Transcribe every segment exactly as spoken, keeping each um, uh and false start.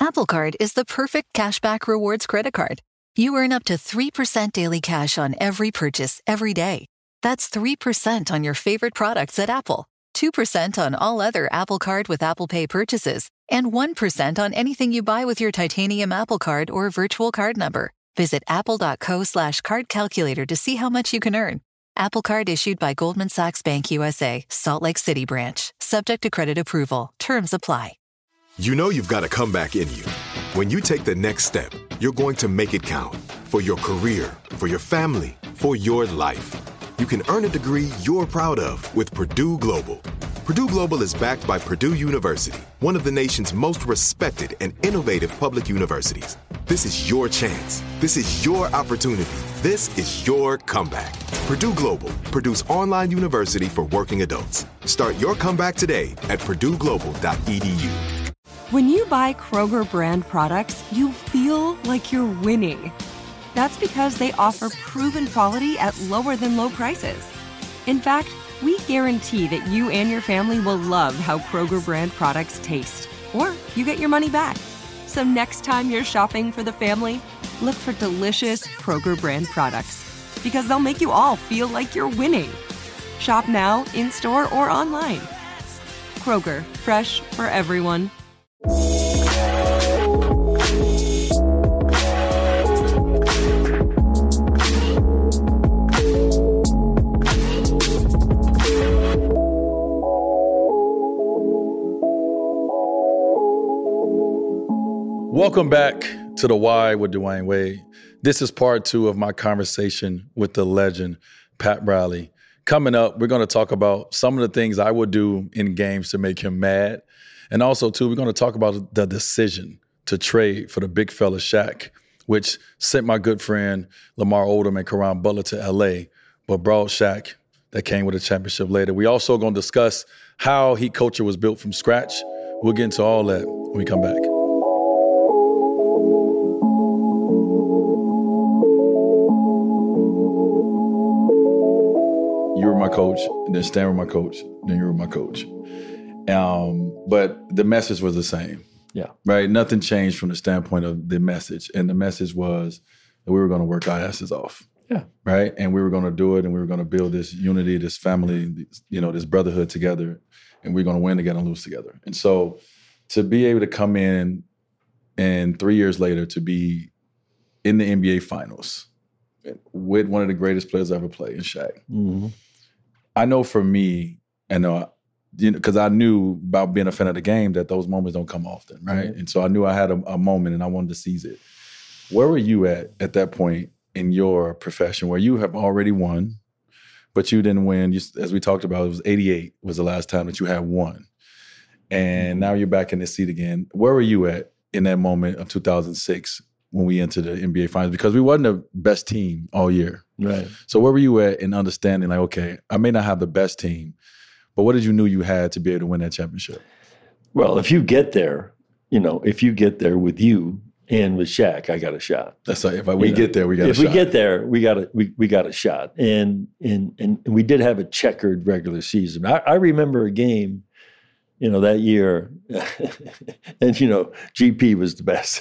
Apple Card is the perfect cashback rewards credit card. You earn up to three percent daily cash on every purchase every day. That's three percent on your favorite products at Apple, two percent on all other Apple Card with Apple Pay purchases, and one percent on anything you buy with your titanium Apple Card or virtual card number. Visit apple.co slash card calculator to see how much you can earn. Apple Card issued by Goldman Sachs Bank U S A, Salt Lake City branch. Subject to credit approval. Terms apply. You know you've got a comeback in you. When you take the next step, you're going to make it count. For your career, for your family, for your life. You can earn a degree you're proud of with Purdue Global. Purdue Global is backed by Purdue University, one of the nation's most respected and innovative public universities. This is your chance. This is your opportunity. This is your comeback. Purdue Global, Purdue's online university for working adults. Start your comeback today at purdue global dot e d u. When you buy Kroger brand products, you feel like you're winning. That's because they offer proven quality at lower than low prices. In fact, we guarantee that you and your family will love how Kroger brand products taste, or you get your money back. So next time you're shopping for the family, look for delicious Kroger brand products, because they'll make you all feel like you're winning. Shop now, in-store, or online. Kroger, fresh for everyone. Welcome back to The Why with Dwayne Wade. This is part two of my conversation with the legend, Pat Riley. Coming up, we're going to talk about some of the things I would do in games to make him mad. And also, too, we're going to talk about the decision to trade for the big fella Shaq, which sent my good friend Lamar Odom and Caron Butler to L A, but brought Shaq that came with a championship later. We also going to discuss how Heat culture was built from scratch. We'll get into all that when we come back. You were my coach, and then Stan were my coach, then you were my coach. Um, but the message was the same. Yeah. Right? Nothing changed from the standpoint of the message. And the message was that we were going to work our asses off. Yeah. Right? And we were going to do it, and we were going to build this unity, this family, this, you know, this brotherhood together, and we we're going to win together and lose together. And so to be able to come in and three years later to be in the N B A Finals with one of the greatest players ever played in Shaq. Mm-hmm. I know for me, and uh, you know, because I knew about being a fan of the game that those moments don't come often, right? Mm-hmm. And so I knew I had a, a moment and I wanted to seize it. Where were you at at that point in your profession where you have already won, but you didn't win? You, as we talked about, it was eighty-eight was the last time that you had won. And mm-hmm. now you're back in this seat again. Where were you at in that moment of two thousand six when we entered the N B A Finals? Because we wasn't the best team all year. Right. So where were you at in understanding, like, okay, I may not have the best team, but what did you knew you had to be able to win that championship? Well, if you get there, you know, if you get there with you and with Shaq, I got a shot. That's right. If I, we you get know, there, we got if a shot. If we get there, we got a we, we got a shot. And and and we did have a checkered regular season. I, I remember a game, you know, that year, and, you know, G P was the best.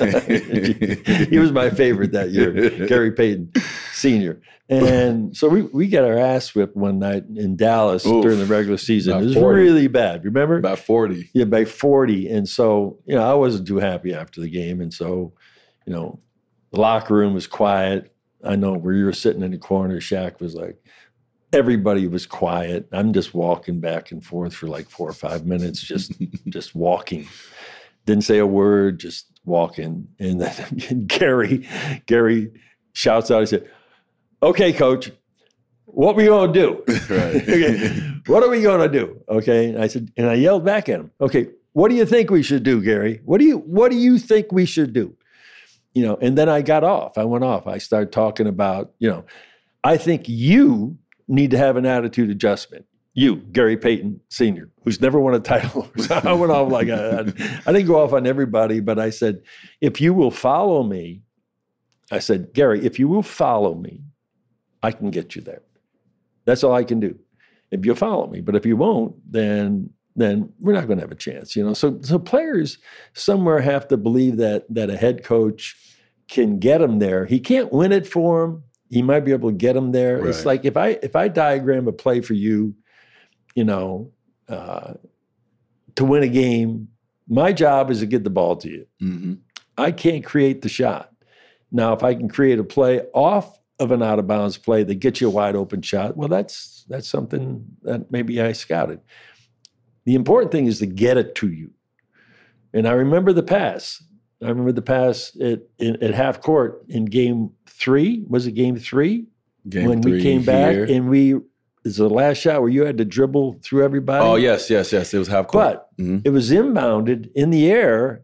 He was my favorite that year, Gary Payton Senior And so we, we got our ass whipped one night in Dallas Oof, during the regular season. It was forty. Really bad, remember? About forty. Yeah, by forty. And so, you know, I wasn't too happy after the game. And so, you know, the locker room was quiet. I know where you were sitting in the corner, Shaq was like, everybody was quiet. I'm just walking back and forth for like four or five minutes, just just walking. Didn't say a word, just walking. And then Gary, Gary shouts out, he said, "Okay, coach, what we going to do?" Right. Okay, what are we going to do? Okay. And I said, and I yelled back at him, "Okay, what do you think we should do, Gary? What do you what do you think we should do?" You know, and then I got off. I went off. I started talking about, you know, I think you need to have an attitude adjustment. You, Gary Payton Senior, who's never won a title. So I went off like I, I didn't go off on everybody, but I said, if you will follow me, I said, Gary, if you will follow me, I can get you there. That's all I can do. If you'll follow me. But if you won't, then then we're not going to have a chance. You know, so so players somewhere have to believe that that a head coach can get them there. He can't win it for them. He might be able to get them there. Right. It's like if I if I diagram a play for you, you know, uh, to win a game, my job is to get the ball to you. Mm-hmm. I can't create the shot. Now, if I can create a play off of an out of bounds play that gets you a wide open shot, well, that's that's something that maybe I scouted. The important thing is to get it to you. And I remember the pass. I remember the pass at, in, at half court in game three. Was it game three? Game when three we came back here. and we, it was the last shot where you had to dribble through everybody. Oh, yes, yes, yes. It was half court. But mm-hmm. it was inbounded in the air,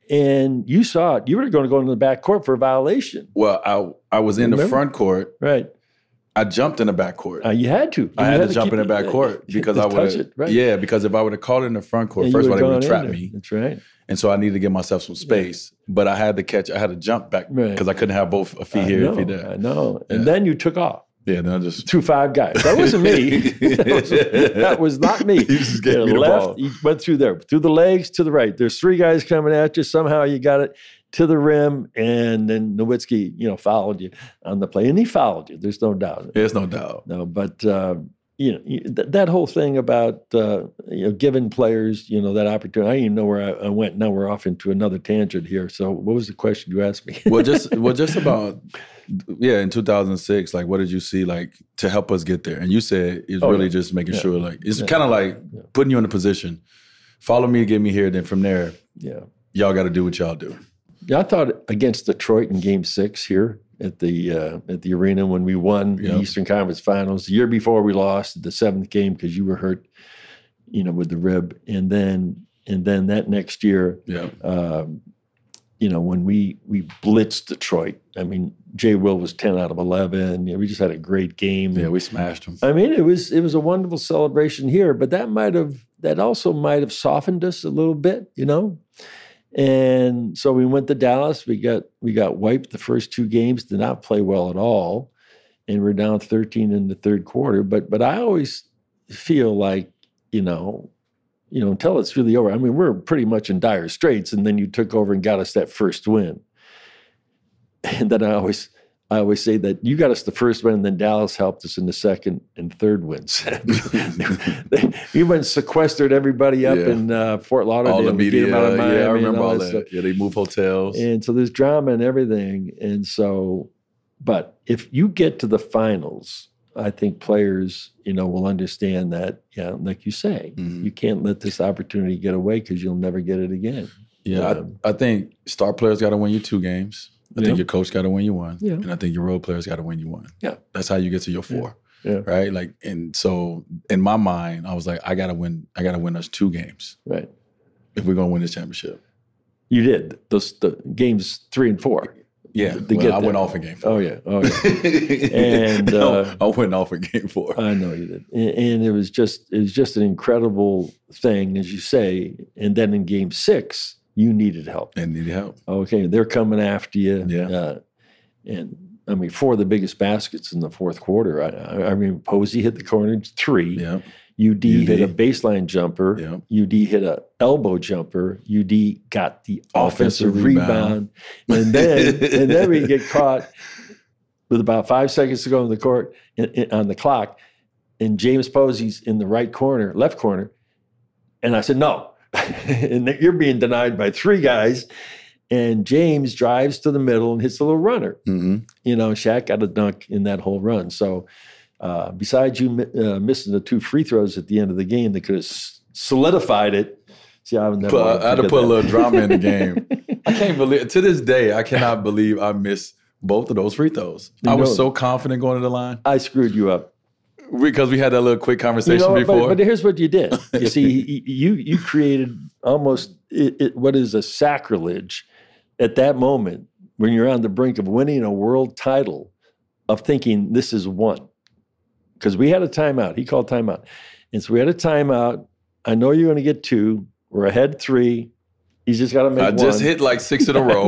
and you saw it. You were going to go into the back court for a violation. Well, I I was in Remember? the front court. Right. I jumped in the back court. Uh, you had to. You I had, to jump keep in the it- back court because I touch would it, right. Yeah, because if I would have caught it in the front court, Yeah, first you of all, they would have gone in trapped there. me. That's right. And so I needed to give myself some space. But I had to catch, I had to jump back Right. because I couldn't have both a feet I here know, and a feet there. I know. And Yeah. then you took off. Yeah, then I just Two five guys. That wasn't me. that, was, that was not me. You just gave You me the left, ball. You went through there, through the legs to the right. There's three guys coming at you. Somehow you got it to the rim, and then Nowitzki, you know, fouled you on the play, and he fouled you. There's no doubt. There's no doubt. No, but uh, you know you, th- that whole thing about uh, you know giving players you know that opportunity. I didn't even know where I, I went. Now we're off into another tangent here. So, what was the question you asked me? Well, just well, just about yeah. In two thousand six, like, what did you see like to help us get there? And you said it's Oh, really yeah. just making Yeah. sure, like, it's Yeah. kind of like Yeah. putting you in a position. Follow me, get me here. Then from there, yeah. y'all got to do what y'all do. Yeah, I thought against Detroit in Game Six here at the uh, at the arena when we won Yep. the Eastern Conference Finals. The year before we lost the seventh game because you were hurt, you know, with the rib, and then and then that next year, Yeah, um, you know, when we we blitzed Detroit. I mean, Jay Will was ten out of eleven. You know, we just had a great game. yeah, we smashed them. I mean, it was it was a wonderful celebration here, but that might have that also might have softened us a little bit, you know. And so we went to Dallas. We got we got wiped the first two games. Did not play well at all, and we're down thirteen in the third quarter. But but I always feel like you know, you know, until it's really over. I mean, we're pretty much in dire straits, and then you took over and got us that first win. And then I always. I always say that you got us the first win, and then Dallas helped us in the second and third wins. We went and sequestered everybody up Yeah. in uh, Fort Lauderdale. All the and get media, them out of Miami yeah, I and remember all that that. stuff. Yeah, they move hotels. And so there's drama and everything. And so, but if you get to the finals, I think players, you know, will understand that, yeah, like you say, Mhm. you can't let this opportunity get away because you'll never get it again. Yeah, Um, I, I think star players got to win you two games. I Yeah. think your coach got to win you one. Yeah. And I think your role players got to win you one. Yeah. That's how you get to your four. Yeah. Right? Like, and so in my mind, I was like, I got to win, I got to win us two games Right. if we're going to win this championship. You did. Those the games three and four. Yeah. To Well, get I there. went off in game four. Oh, yeah. Oh, yeah. And, uh, I went off in game four. I know you did. And, and it was just it was just an incredible thing, as you say. And then in game six, you needed help. And need help. Okay, they're coming after you. Yeah. Uh, and I mean, four of the biggest baskets in the fourth quarter. I, I, I mean, Posey hit the corner three. Yeah. U D, U D. hit a baseline jumper. Yeah. U D hit a elbow jumper. U D got the offensive, Offensive rebound. rebound. And then and then we get caught with about five seconds to go in the court in, in- on the clock. And James Posey's in the right corner, left corner. And I said, no. And you're being denied by three guys. And James drives to the middle and hits a little runner. Mm-hmm. You know, Shaq got a dunk in that whole run. So uh, besides you mi- uh, missing the two free throws at the end of the game that could have s- solidified it. See, I, would never Put, want I had to forget put a that. little drama in the game. I can't believe, to this day, I cannot believe I missed both of those free throws. You I was know- so confident going to the line I screwed you up. because we had that little quick You conversation know, before. but, but here's what you did. You see, y- you you created almost it, it, what is a sacrilege at that moment when you're on the brink of winning a world title, of thinking this is one. Because we had a timeout. He called timeout. And so we had a timeout. I know you're going to get two. We're ahead three. He's just got to make I one. just hit like six in a row.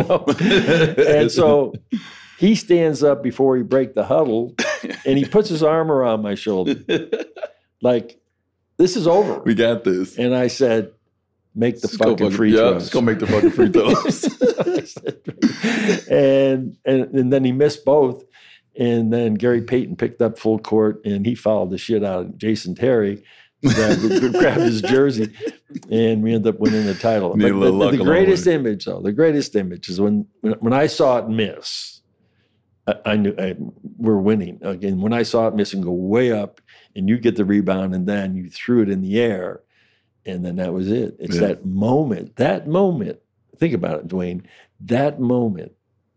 And so he stands up before he break the huddle, and he puts his arm around my shoulder. Like, this is over. We got this. And I said, make the Just fucking free yeah, throws. Just go make the fucking free throws. and, and and then he missed both. And then Gary Payton picked up full court, and he fouled the shit out of Jason Terry, grabbed, grabbed his jersey, and we ended up winning the title. But the, the, the greatest image, though, the greatest image is when when, when I saw it miss. I, I knew I, we're winning again. When I saw it miss and go way up, and you get the rebound, and then you threw it in the air, and then that was it. It's yeah. that moment. That moment. Think about it, Dwayne. That moment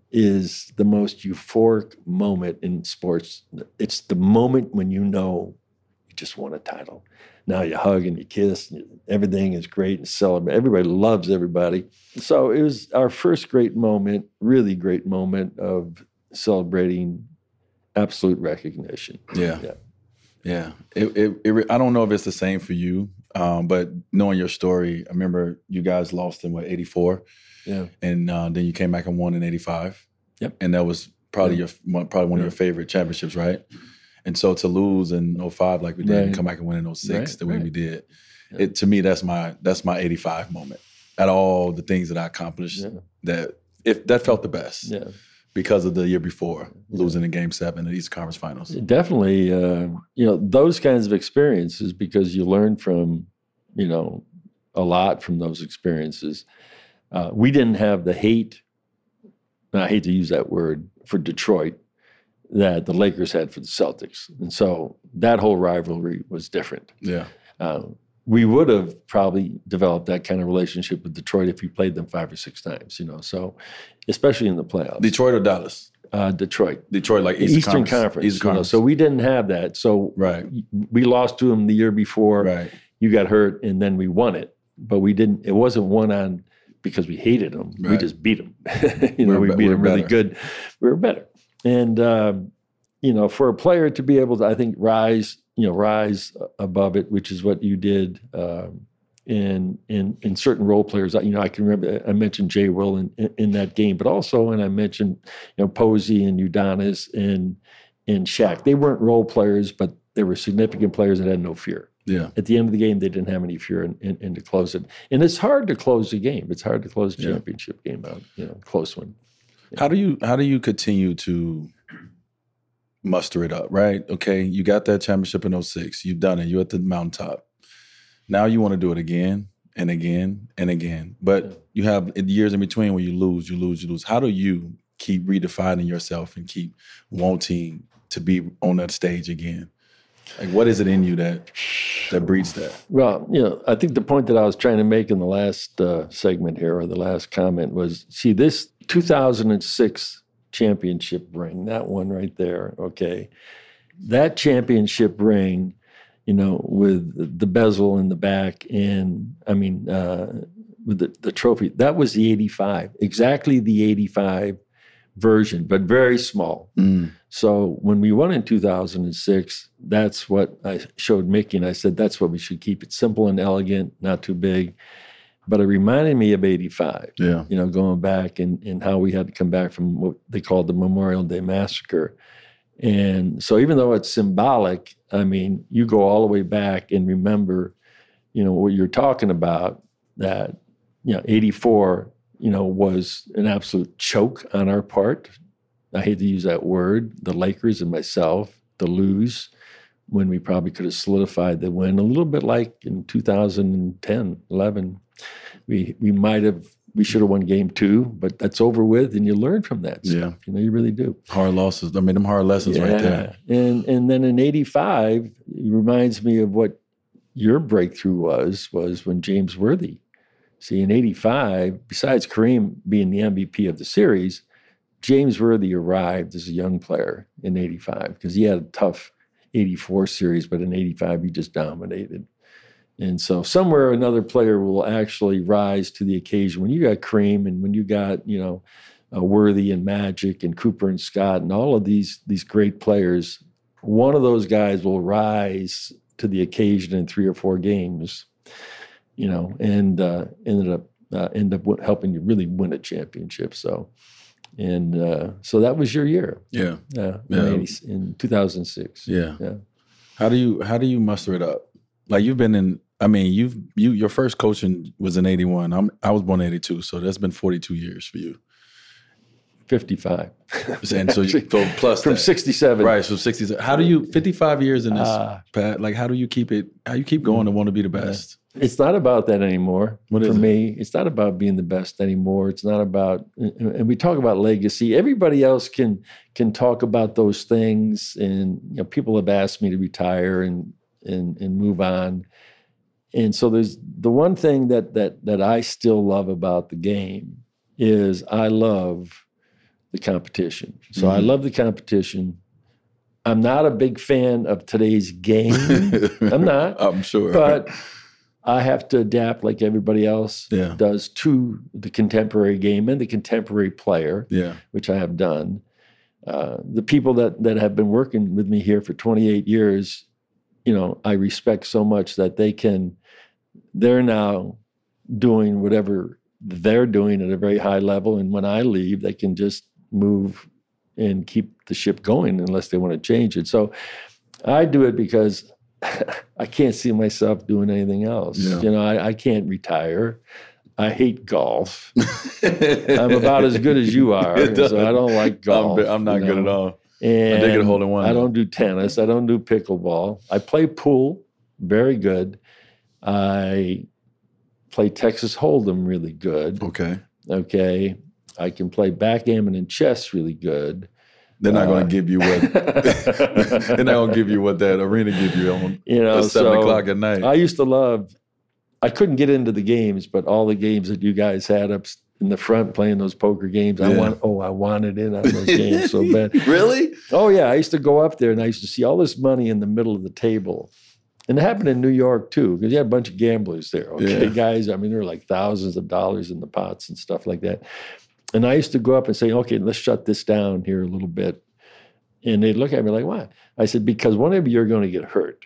is the most euphoric moment in sports. It's the moment when you know you just won a title. Now you hug and you kiss, and everything is great and celebrate. Everybody loves everybody. So it was our first great moment, really great moment of celebrating absolute recognition. Yeah. Yeah. Yeah. It, it, it, I don't know if it's the same for you, um, but knowing your story, I remember you guys lost in, what, eighty-four? Yeah. And uh, then you came back and won in eighty-five. Yep. And that was probably yeah. your probably one yeah. of your favorite championships, right? And so to lose in oh five like we did right. and come back and win in oh six right. the way right. we did, yeah. it to me, that's my that's my eighty-five moment. At all the things that I accomplished, yeah. that if that felt the best. Yeah. Because of the year before, losing in Game Seven of these conference finals. Definitely, uh, you know, those kinds of experiences, because you learn from, you know, a lot from those experiences. Uh, we didn't have the hate, and I hate to use that word, for Detroit that the Lakers had for the Celtics. And so that whole rivalry was different. Yeah. Uh, we would have probably developed that kind of relationship with Detroit if we played them five or six times, you know, so especially in the playoffs. Detroit or Dallas? Uh, Detroit. Detroit, like Eastern, Eastern Conference. Conference. Eastern you know, Conference. so we didn't have that. So right. we lost to them the year before. Right. You got hurt, and then we won it. But we didn't, it wasn't won on because we hated them. Right. We just beat them. you know, we're, we beat them really better. good. We were better. And, um, you know, for a player to be able to, I think, rise, you know, rise above it, which is what you did, um, in in in certain role players. You know, I can remember I mentioned Jay Will in, in, in that game, but also, and I mentioned, you know, Posey and Udonis and and Shaq. They weren't role players, but they were significant players that had no fear. Yeah. At the end of the game, they didn't have any fear, and in, in, in to close it. And it's hard to close the game. It's hard to close a yeah. championship game out. You know, close one. Yeah. How do you how do you continue to muster it up? Right. Okay. You got that championship in oh six. You've done it. You're at the mountaintop. Now you want to do it again and again and again. But yeah. you have years in between where you lose, you lose, you lose. How do you keep redefining yourself and keep wanting to be on that stage again? Like, what is it in you that that breeds that? Well, you know, I think the point that I was trying to make in the last uh, segment here, or the last comment, was, see, this two thousand six championship ring, that one right there, okay, that championship ring, you know, with the bezel in the back, and I mean, uh, with the, the trophy, that was the eighty-five, exactly the eighty-five version, but very small. Mm. So when we won in two thousand six, that's what I showed Mickey, and I said, that's what we should keep it simple and elegant, not too big. But it reminded me of eighty-five, yeah. you know, going back and, and how we had to come back from what they called the Memorial Day Massacre. And so even though it's symbolic, I mean, you go all the way back and remember, you know, what you're talking about, that, you know, eighty-four, you know, was an absolute choke on our part. I hate to use that word, the Lakers and myself, to lose when we probably could have solidified the win, a little bit like in two thousand ten, eleven. We we might have, we should have won game two, but that's over with, and you learn from that stuff. Yeah. You know, you really do. Hard losses. I mean, them hard lessons yeah. right there. And and then in eighty-five, it reminds me of what your breakthrough was, was when James Worthy. See, in eighty-five, besides Kareem being the M V P of the series, James Worthy arrived as a young player in eighty-five because he had a tough eighty-four series, but in eighty-five, he just dominated. And so somewhere another player will actually rise to the occasion. When you got Kareem and when you got, you know, uh, Worthy and Magic and Cooper and Scott and all of these, these great players, one of those guys will rise to the occasion in three or four games, you know, and uh, ended up uh, end up w- helping you really win a championship. So, and uh, so that was your year. Yeah. Uh, yeah. In, eighty, in two thousand six. Yeah. Yeah. How do you how do you muster it up? Like you've been in, I mean, you've, you, your first coaching was in eighty-one. I'm, I was born in eighty-two. So that's been forty-two years for you. fifty-five. And so, you, so plus from that. sixty-seven. Right. So sixty-seven. How do you, fifty-five years in this, uh, Pat, like how do you keep it, how you keep going and want to be the best? It's not about that anymore. What for is it? me. It's not about being the best anymore. It's not about, and we talk about legacy. Everybody else can can talk about those things, and you know, people have asked me to retire and and and move on. And so there's the one thing that that that I still love about the game is I love the competition. So mm-hmm. I love the competition. I'm not a big fan of today's game. I'm not. I'm sure. But I have to adapt like everybody else yeah. does to the contemporary game and the contemporary player, yeah. which I have done. Uh, the people that that have been working with me here for twenty-eight years, you know, I respect so much that they can, they're now doing whatever they're doing at a very high level. And when I leave, they can just move and keep the ship going unless they want to change it. So I do it because I can't see myself doing anything else. Yeah. You know, I, I can't retire. I hate golf. I'm about as good as you are, so I don't like golf. I'm, I'm not you know? good at all. And I dig at hole in one. I don't do tennis. I don't do pickleball. I play pool, very good. I play Texas Hold'em really good. Okay. Okay. I can play backgammon and chess really good. They're not uh, going to give you what they're not going to give you what that arena give you on you know, at seven so o'clock at night. I used to love. I couldn't get into the games, but all the games that you guys had up in the front playing those poker games, I Yeah. want. Oh, I wanted in on those games so bad. Really? Oh yeah, I used to go up there and I used to see all this money in the middle of the table. And it happened in New York too, because you had a bunch of gamblers there. Okay, Yeah. guys. I mean, there were like thousands of dollars in the pots and stuff like that. And I used to go up and say, okay, let's shut this down here a little bit. And they'd look at me like, why? I said, because one of you are going to get hurt.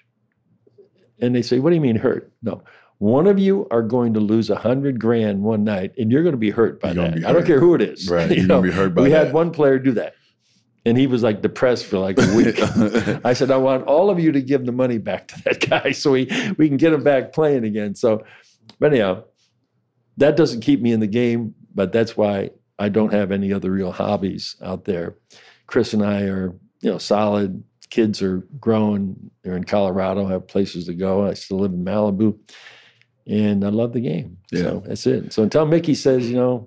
And they say, what do you mean hurt? No. One of you are going to lose a hundred grand one night, and you're going to be hurt by You're gonna that. be I don't hurt. care who it is. Right. You You're know, gonna be hurt by we that. had one player do that. And he was like depressed for like a week. I said, I want all of you to give the money back to that guy so we, we can get him back playing again. So, but anyhow, that doesn't keep me in the game, but that's why I don't have any other real hobbies out there. Chris and I are, you know, solid. Kids are growing. They're in Colorado, have places to go. I still live in Malibu. And I love the game. Yeah. So that's it. So until Mickey says, you know,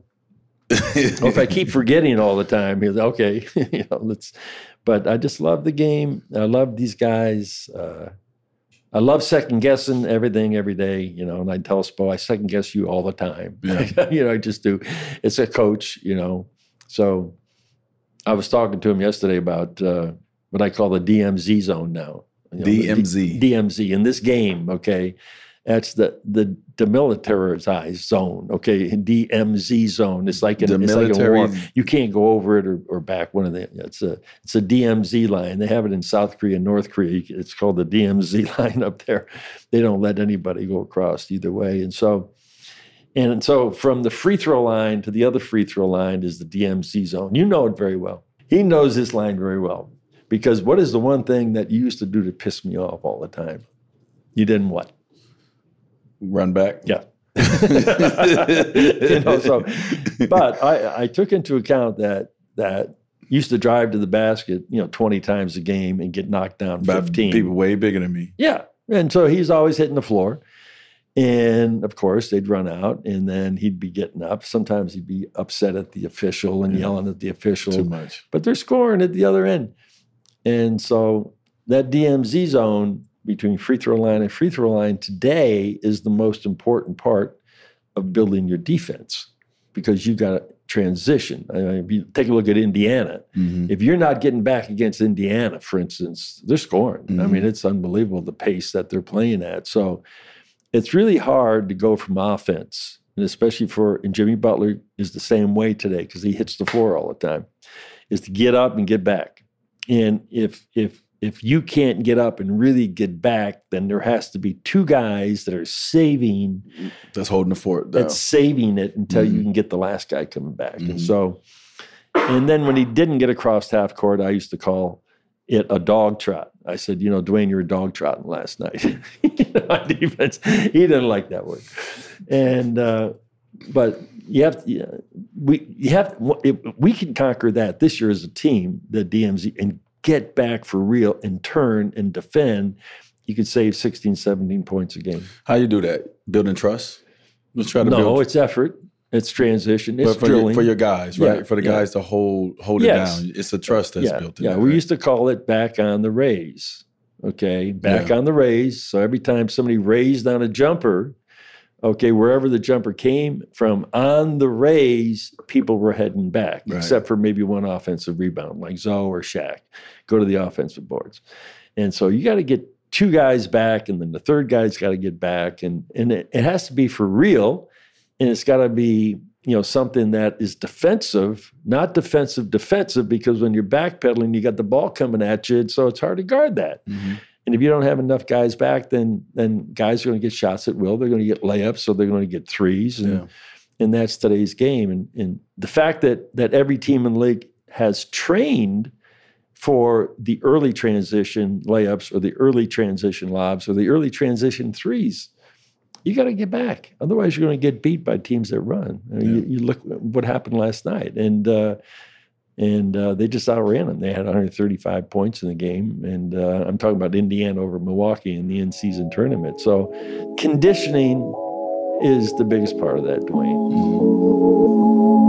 or if I keep forgetting all the time, he's okay, you know, let's, but I just love the game. I love these guys. Uh, I love second guessing everything every day, you know, and I tell Spo, I second guess you all the time. Yeah. You know, I just do. It's a coach, you know. So I was talking to him yesterday about uh, what I call the D M Z zone now. You know, D M Z. D M Z in this game, okay. That's the the demilitarized zone, okay? D M Z zone. It's like, an, it's like a war. You can't go over it or, or back. One of the it's a it's a D M Z line. They have it in South Korea and North Korea. It's called the D M Z line up there. They don't let anybody go across either way. And so, and so from the free throw line to the other free throw line is the D M Z zone. You know it very well. He knows this line very well because what is the one thing that you used to do to piss me off all the time? You didn't what? Run back. Yeah. you know, so, but I, I took into account that that used to drive to the basket, you know, twenty times a game and get knocked down By fifteen. people way bigger than me. Yeah. And so he's always hitting the floor. And of course, they'd run out and then he'd be getting up. Sometimes he'd be upset at the official and Yeah. yelling at the official. Too much. But they're scoring at the other end. And so that D M Z zone between free throw line and free throw line today is the most important part of building your defense because you got to transition. I mean, if you take a look at Indiana, Mm-hmm. if you're not getting back against Indiana, for instance, they're scoring. Mm-hmm. I mean, it's unbelievable the pace that they're playing at. So it's really hard to go from offense, and especially for, and Jimmy Butler is the same way today because he hits the floor all the time, is to get up and get back. And if if if you can't get up and really get back, then there has to be two guys that are saving, That's holding the fort down. that's saving it until Mhm. you can get the last guy coming back. Mhm. And so, and then when he didn't get across half court, I used to call it a dog trot. I said, you know, Dwayne, you were dog trotting last night. You know, on defense, he didn't like that word. And uh, but you have to, you know, we you have if we can conquer that this year as a team, the D M Z, and get back for real and turn and defend. You could save sixteen, seventeen points a game. How you do that? Building trust? Let's try to no, build. it's effort. It's transition. It's but for drilling. Your, for your guys, right? Yeah, for the yeah. guys to hold hold Yes. it down. It's a trust that's yeah, built in Yeah, there, we right? used to call it back on the raise. Okay, back Yeah. on the raise. So every time somebody raised on a jumper, okay, wherever the jumper came from on the raise, people were heading back, Right. except for maybe one offensive rebound, like Zoe or Shaq. Go to the offensive boards. And so you got to get two guys back, and then the third guy's got to get back. And, and it, it has to be for real, and it's got to be, you know, something that is defensive, not defensive, defensive, because when you're backpedaling, you got the ball coming at you, so it's hard to guard that. Mm-hmm. And if you don't have enough guys back, then then guys are going to get shots at will. They're going to get layups, so they're going to get threes, and Yeah. and that's today's game. And and the fact that that every team in the league has trained for the early transition layups or the early transition lobs or the early transition threes, you got to get back. Otherwise, you're going to get beat by teams that run. I mean, Yeah. you, you look what happened last night, and uh, and uh, they just outran them. They had one hundred thirty-five points in the game, and uh, I'm talking about Indiana over Milwaukee in the in-season tournament. So, conditioning is the biggest part of that, Dwayne.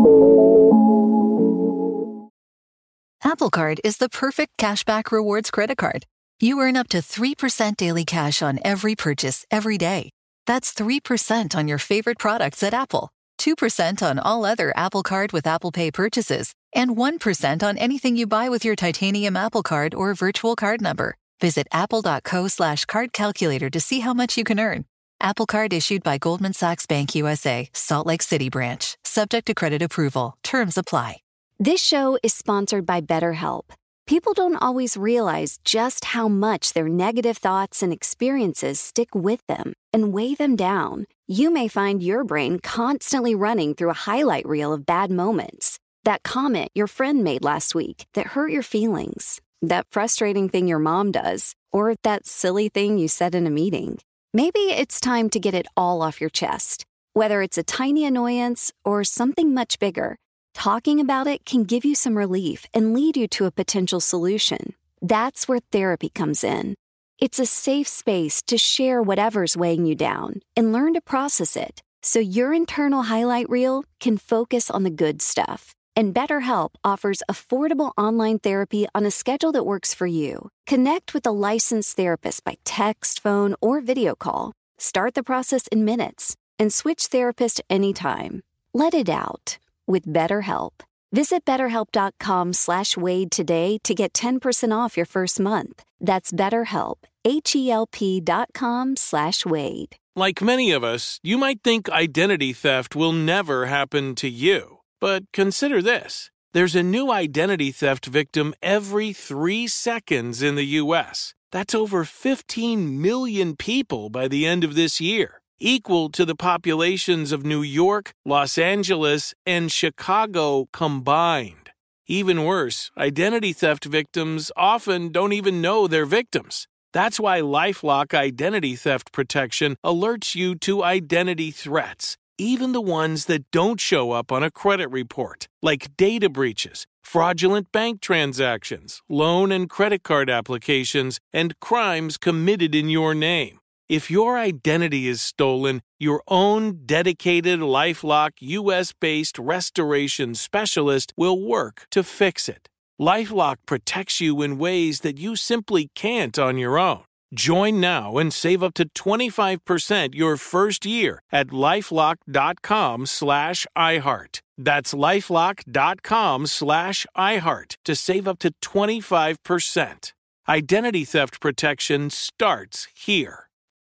Apple Card is the perfect cashback rewards credit card. You earn up to three percent daily cash on every purchase every day. That's three percent on your favorite products at Apple, two percent on all other Apple Card with Apple Pay purchases, and one percent on anything you buy with your titanium Apple Card or virtual card number. Visit apple.co slash card calculator to see how much you can earn. Apple Card issued by Goldman Sachs Bank U S A, Salt Lake City branch. Subject to credit approval. Terms apply. This show is sponsored by BetterHelp. People don't always realize just how much their negative thoughts and experiences stick with them and weigh them down. You may find your brain constantly running through a highlight reel of bad moments. That comment your friend made last week that hurt your feelings. That frustrating thing your mom does. Or that silly thing you said in a meeting. Maybe it's time to get it all off your chest. Whether it's a tiny annoyance or something much bigger, talking about it can give you some relief and lead you to a potential solution. That's where therapy comes in. It's a safe space to share whatever's weighing you down and learn to process it so your internal highlight reel can focus on the good stuff. And BetterHelp offers affordable online therapy on a schedule that works for you. Connect with a licensed therapist by text, phone, or video call. Start the process in minutes and switch therapist anytime. Let it out with BetterHelp. Visit betterhelp.com slash Wade today to get ten percent off your first month. That's BetterHelp, H-E-L-P dot com slash Wade. Like many of us, you might think identity theft will never happen to you. But consider this. There's a new identity theft victim every three seconds in the U S. That's over fifteen million people by the end of this year, equal to the populations of New York, Los Angeles, and Chicago combined. Even worse, identity theft victims often don't even know they're victims. That's why LifeLock Identity Theft Protection alerts you to identity threats, even the ones that don't show up on a credit report, like data breaches, fraudulent bank transactions, loan and credit card applications, and crimes committed in your name. If your identity is stolen, your own dedicated LifeLock U S-based restoration specialist will work to fix it. LifeLock protects you in ways that you simply can't on your own. Join now and save up to twenty-five percent your first year at LifeLock.com slash iHeart. That's LifeLock.com slash iHeart to save up to twenty-five percent. Identity theft protection starts here.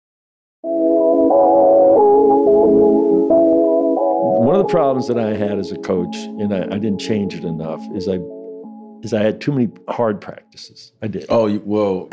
One of the problems that I had as a coach, and I, I didn't change it enough, is I is I had too many hard practices. I did. Oh, you, whoa.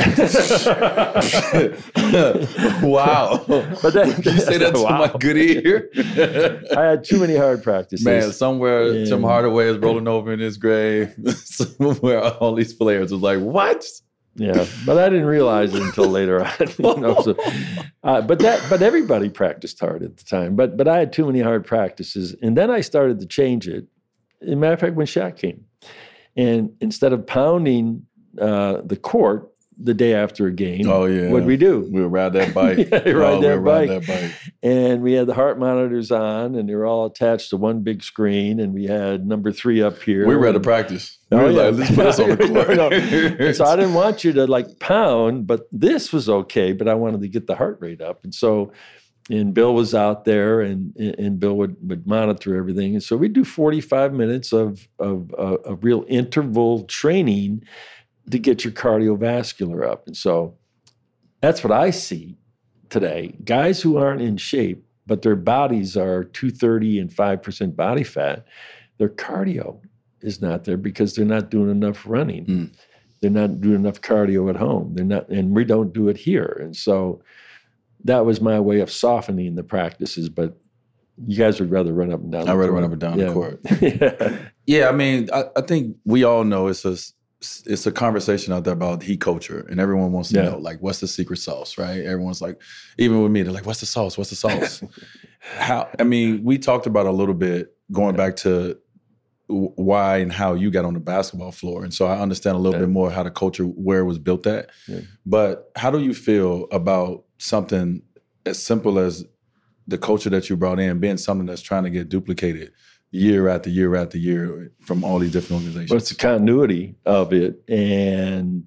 Wow. But that, you say that to wow. my good ear? I had too many hard practices. Man, somewhere And- Tim Hardaway is rolling over in his grave. Somewhere all these players was like, what? Yeah, but I didn't realize it until later on. You know, so, uh, but that, but everybody practiced hard at the time. But but I had too many hard practices, and then I started to change it. As a matter of fact, when Shaq came, and instead of pounding uh, the court the day after a game, oh yeah, what'd we do? We would ride that bike. yeah, ride, oh, that we bike. ride that bike. And we had the heart monitors on, and they were all attached to one big screen, and we had number three up here. We were at a practice. We oh, were yeah. like, let's put this on the court. no, no. And so I didn't want you to like pound, but this was okay, but I wanted to get the heart rate up. And so, and Bill was out there, and and Bill would, would monitor everything. And so we'd do forty-five minutes of, of, of, of real interval training to get your cardiovascular up. And so that's what I see today. Guys who aren't in shape, but their bodies are two thirty and five percent body fat, their cardio is not there because they're not doing enough running. Mm. They're not doing enough cardio at home. They're not, and we don't do it here. And so that was my way of softening the practices, but you guys would rather run up and down I'd the rather court. run up and down yeah. the court. yeah. yeah, I mean, I, I think we all know it's a it's a conversation out there about heat culture, and everyone wants to yeah. know, like, what's the secret sauce, right? Everyone's like, even with me, they're like, what's the sauce? What's the sauce? How? I mean, we talked about a little bit going yeah. back to w- why and how you got on the basketball floor, and so I understand a little yeah. bit more how the culture, where it was built at. Yeah. But how do you feel about something as simple as the culture that you brought in being something that's trying to get duplicated year after year after year from all these different organizations? Well, it's the continuity of it. And,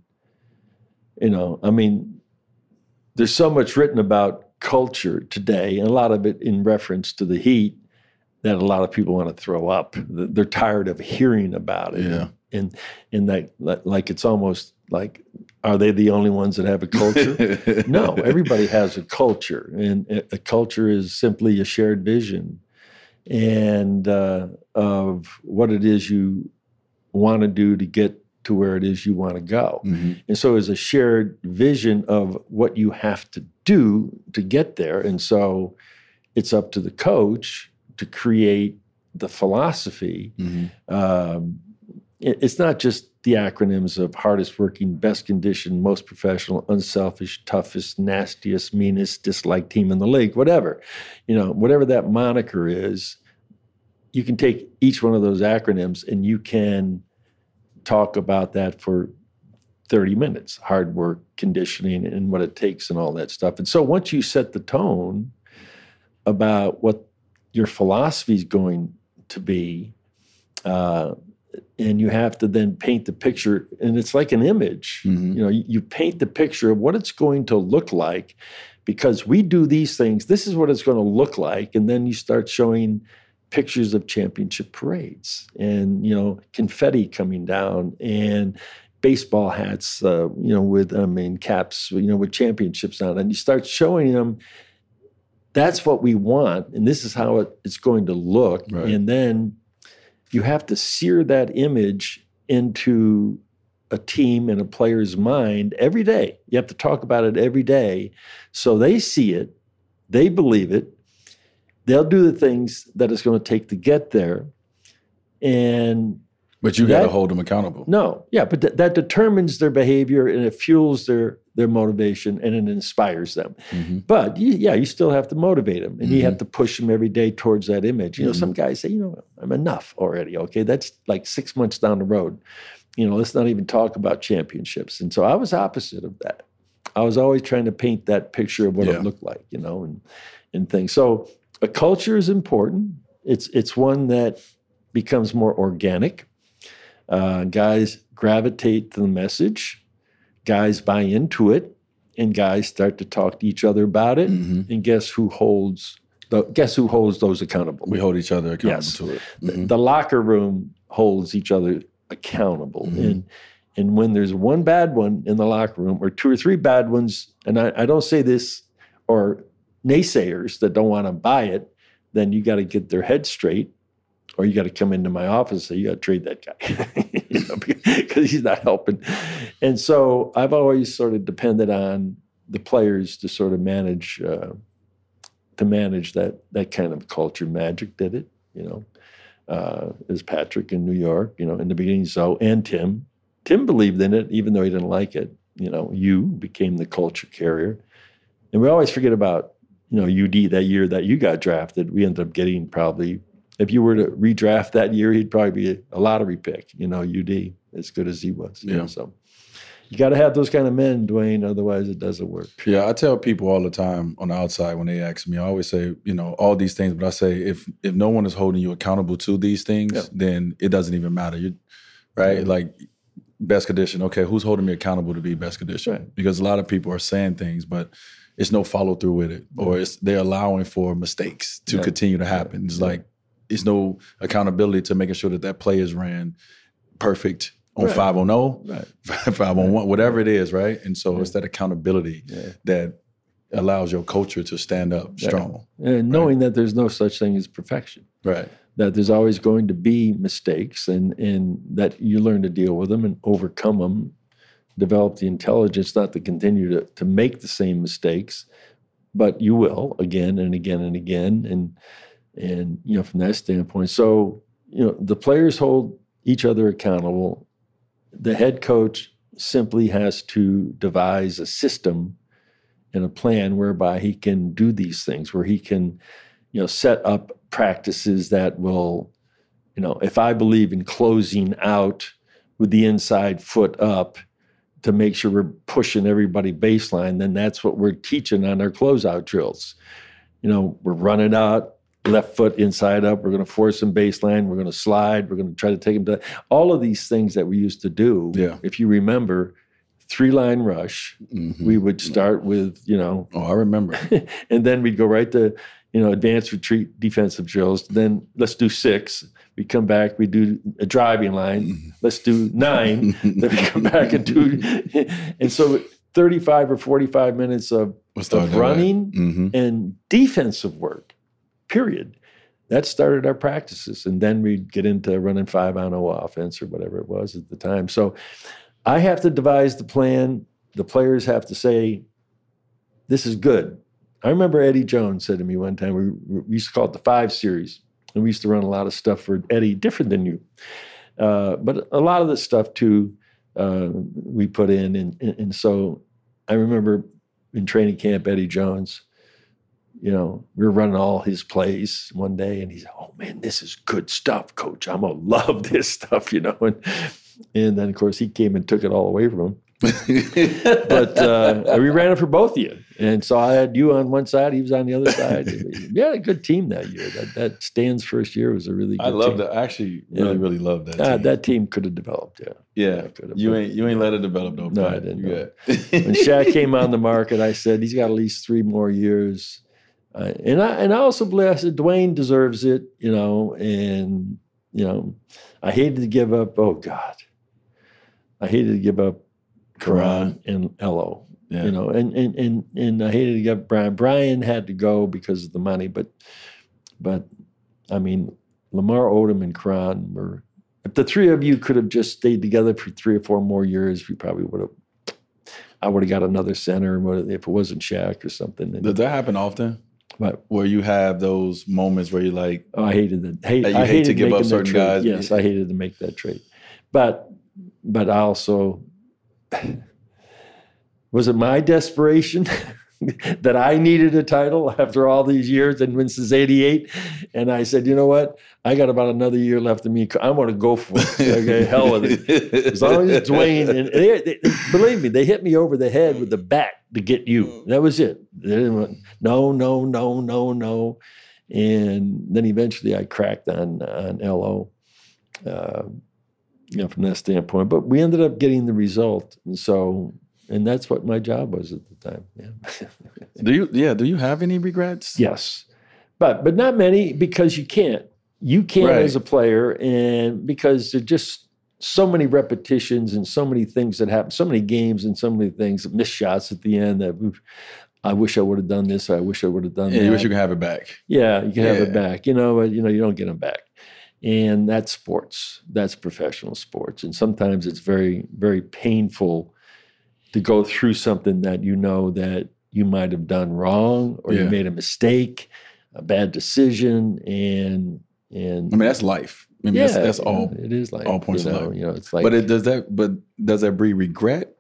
you know, I mean, there's so much written about culture today, and a lot of it in reference to the Heat, that a lot of people want to throw up. They're tired of hearing about it. Yeah. And, and that, like, it's almost like, are they the only ones that have a culture? No, everybody has a culture. And a culture is simply a shared vision and uh, of what it is you want to do to get to where it is you want to go. Mm-hmm. And so it's a shared vision of what you have to do to get there. And so it's up to the coach to create the philosophy. Mm-hmm. Um, it, it's not just the acronyms of hardest working, best conditioned, most professional, unselfish, toughest, nastiest, meanest, disliked team in the league, whatever. You know, whatever that moniker is, you can take each one of those acronyms and you can talk about that for thirty minutes, hard work, conditioning, and what it takes and all that stuff. And so once you set the tone about what your philosophy is going to be, uh, and you have to then paint the picture, and it's like an image. Mm-hmm. You know, you, you paint the picture of what it's going to look like because we do these things. This is what it's going to look like. And then you start showing pictures of championship parades and, you know, confetti coming down and baseball hats, uh, you know, with, I mean, caps, you know, with championships on. And you start showing them that's what we want, and this is how it, it's going to look. Right. And then you have to sear that image into a team and a player's mind every day. You have to talk about it every day so they see it, they believe it, they'll do the things that it's going to take to get there. And But you got to hold them accountable. No, yeah, but th- that determines their behavior and it fuels their their motivation and it inspires them. Mm-hmm. But you, yeah, you still have to motivate them and mm-hmm. you have to push them every day towards that image. You know, mm-hmm. some guys say, you know, I'm enough already. Okay, that's like six months down the road. You know, let's not even talk about championships. And so I was opposite of that. I was always trying to paint that picture of what yeah. it looked like, you know, and and things. So a culture is important. It's it's one that becomes more organic. Uh, guys gravitate to the message. Guys buy into it, and guys start to talk to each other about it. Mm-hmm. And guess who holds the, guess who holds those accountable? We hold each other accountable yes. to it. Mm-hmm. The, the locker room holds each other accountable, mm-hmm. and and when there's one bad one in the locker room, or two or three bad ones, and I, I don't say this, or naysayers that don't want to buy it, then you got to get their head straight. Or you got to come into my office and say, you got to trade that guy you know, because he's not helping. And so I've always sort of depended on the players to sort of manage uh, to manage that that kind of culture. Magic did it, you know, uh, as Patrick in New York, you know, in the beginning. So and Tim, Tim believed in it, even though he didn't like it. you know, you became the culture carrier. And we always forget about, you know, U D that year that you got drafted. We ended up getting probably, if you were to redraft that year, he'd probably be a, a lottery pick, you know, U D, as good as he was. Yeah. You know, so you got to have those kind of men, Dwayne, otherwise it doesn't work. Yeah, I tell people all the time on the outside when they ask me, I always say, you know, all these things, but I say if if no one is holding you accountable to these things, yeah. then it doesn't even matter. You, right? Yeah. Like best condition. Okay, who's holding me accountable to be best condition? Right. Because a lot of people are saying things, but it's no follow through with it, or it's they're allowing for mistakes to yeah. continue to happen. Yeah. It's yeah. like it's no accountability to making sure that that play is ran perfect on right. five on oh, right. five on one, whatever it is, right? And so yeah. it's that accountability yeah. that allows your culture to stand up strong. Yeah. And knowing right? that there's no such thing as perfection. Right. That there's always going to be mistakes and, and that you learn to deal with them and overcome them, develop the intelligence not to continue to, to make the same mistakes, but you will again and again and again. And, and, you know, from that standpoint, so, you know, the players hold each other accountable. The head coach simply has to devise a system and a plan whereby he can do these things, where he can, you know, set up practices that will, you know, if I believe in closing out with the inside foot up to make sure we're pushing everybody baseline, then that's what we're teaching on our closeout drills. You know, we're running out, left foot inside up. We're going to force them baseline. We're going to slide. We're going to try to take them to all of these things that we used to do. Yeah. If you remember, three line rush, mm-hmm. we would start with, you know. Oh, I remember. And then we'd go right to, you know, advanced retreat defensive drills. Then let's do six. We come back, we do a driving line. Mm-hmm. Let's do nine. Then we come back and do. And so thirty-five or forty-five minutes of, of running mm-hmm. and defensive work. Period. That started our practices. And then we'd get into running five on oh offense or whatever it was at the time. So I have to devise the plan. The players have to say, this is good. I remember Eddie Jones said to me one time, we, we used to call it the five series. And we used to run a lot of stuff for Eddie, different than you. Uh, but a lot of the stuff too, uh, we put in. And, and, and so I remember in training camp, Eddie Jones, you know, we were running all his plays one day, and he said, oh, man, this is good stuff, Coach. I'm going to love this stuff, you know. And, and then, of course, he came and took it all away from him. But uh, we ran it for both of you. And so I had you on one side, he was on the other side. We had a good team that year. That, that Stan's first year was a really good I loved team. it. I actually really, yeah. really loved that uh, team. That team could have developed, yeah. Yeah. yeah you ain't you ain't let it develop, though. No, I didn't. No. When Shaq came on the market, I said, he's got at least three more years. Uh, and I and I also believe, I said, Dwayne deserves it, you know, and, you know, I hated to give up, oh, God. I hated to give up Karan and Elo, yeah. you know, and, and and and I hated to give up Brian. Brian had to go because of the money, but, but I mean, Lamar Odom and Karan were, if the three of you could have just stayed together for three or four more years, we probably would have, I would have got another center if it wasn't Shaq or something. And, Does that happen often? What? Where you have those moments where you're like, oh, I hated that. Hate, you I hate to give up certain trade. guys. Yes, I hated to make that trade. But, but I also, was it my desperation that I needed a title after all these years and when since eighty-eight? And I said, you know what? I got about another year left of me. I want to go for it. Okay, hell with it. As long as Dwayne, and they, they, believe me, they hit me over the head with the bat to get you. That was it. They didn't want, no, no, no, no, no. And then eventually I cracked on, on L O, uh, you know, from that standpoint. But we ended up getting the result. And so, and that's what my job was at the time. Yeah. do you, yeah, do you have any regrets? Yes. But, but not many, because you can't. You can't right. as a player, and because there's just so many repetitions and so many things that happen, so many games and so many things, missed shots at the end that we've, I wish I would have done this. I wish I would have done yeah, that. You wish you could have it back. Yeah, you can yeah. have it back. You know, but you know, you don't get them back. And that's sports. That's professional sports. And sometimes it's very, very painful to go through something that you know that you might have done wrong, or yeah. you made a mistake, a bad decision, and and I mean that's life. I mean yeah, that's, that's all. It is life. All points you know, of life. You know, it's like. But it does that. But does that breed regret?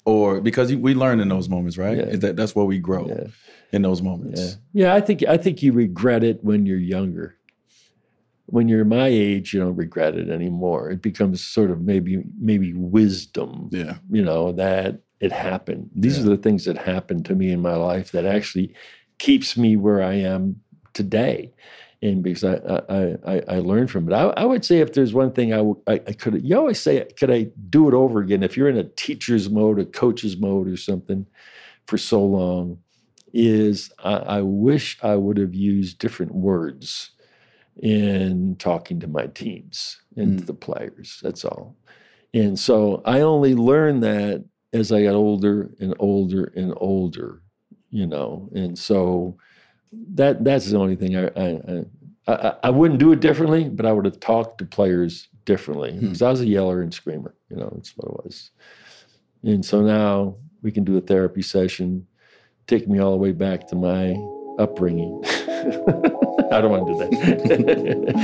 or because we learn in those moments, right? Yeah. Is that that's where we grow Yeah. in those moments. Yeah. yeah, I think I think you regret it when you're younger. When you're my age, you don't regret it anymore. It becomes sort of maybe maybe wisdom. Yeah. You know, that it happened. These Yeah. are the things that happened to me in my life that actually keeps me where I am today. And because I I I, I learned from it. I, I would say if there's one thing I, w- I, I could, you always say, could I do it over again? If you're in a teacher's mode, a coach's mode or something for so long, is I, I wish I would have used different words in talking to my teams and Mm. to the players. That's all. And so I only learned that as I got older and older and older, you know. And so that that's the only thing I I, I, I wouldn't do it differently, but I would have talked to players differently because I was a yeller and screamer, you know, that's what it was. And so now we can do a therapy session, take me all the way back to my upbringing. I don't want to do that.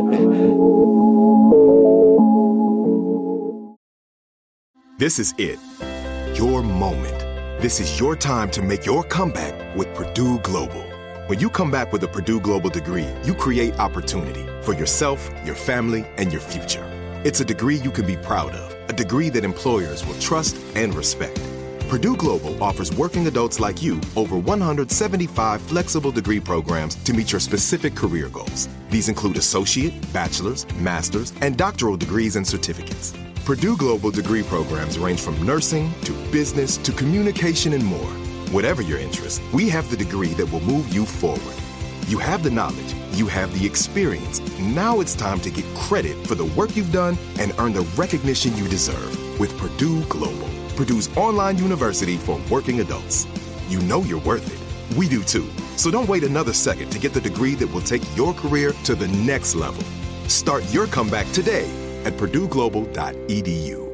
This is it. Your moment. This is your time to make your comeback with Purdue Global. When you come back with a Purdue Global degree, you create opportunity for yourself, your family, and your future. It's a degree you can be proud of, a degree that employers will trust and respect. Purdue Global offers working adults like you over one hundred seventy-five flexible degree programs to meet your specific career goals. These include associate, bachelor's, master's, and doctoral degrees and certificates. Purdue Global degree programs range from nursing to business to communication and more. Whatever your interest, we have the degree that will move you forward. You have the knowledge, you have the experience. Now it's time to get credit for the work you've done and earn the recognition you deserve with Purdue Global, Purdue's online university for working adults. You know you're worth it. We do too. So don't wait another second to get the degree that will take your career to the next level. Start your comeback today at purdue global dot e d u.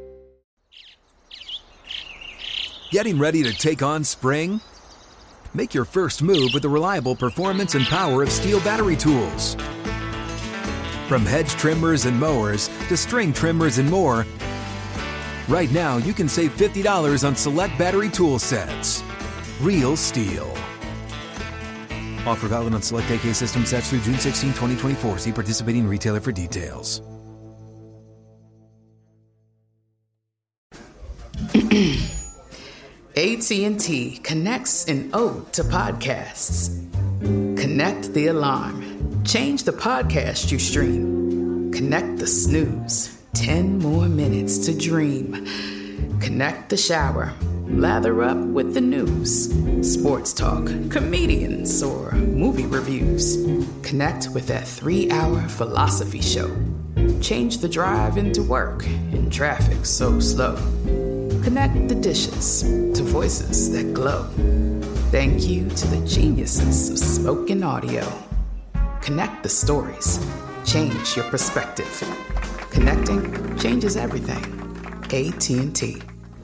Getting ready to take on spring? Make your first move with the reliable performance and power of Steel battery tools. From hedge trimmers and mowers to string trimmers and more, right now you can save fifty dollars on select battery tool sets. Real Steel. Offer valid on select A K system sets through June sixteenth, twenty twenty-four. See participating retailer for details. A T and T connects an ode to podcasts. Connect the alarm. Change the podcast you stream. Connect the snooze. Ten more minutes to dream. Connect the shower. Lather up with the news. Sports talk, comedians, or movie reviews. Connect with that three-hour philosophy show. Change the drive into work in traffic so slow. Connect the dishes to voices that glow. Thank you to the geniuses of spoken audio. Connect the stories. Change your perspective. Connecting changes everything. A T and T.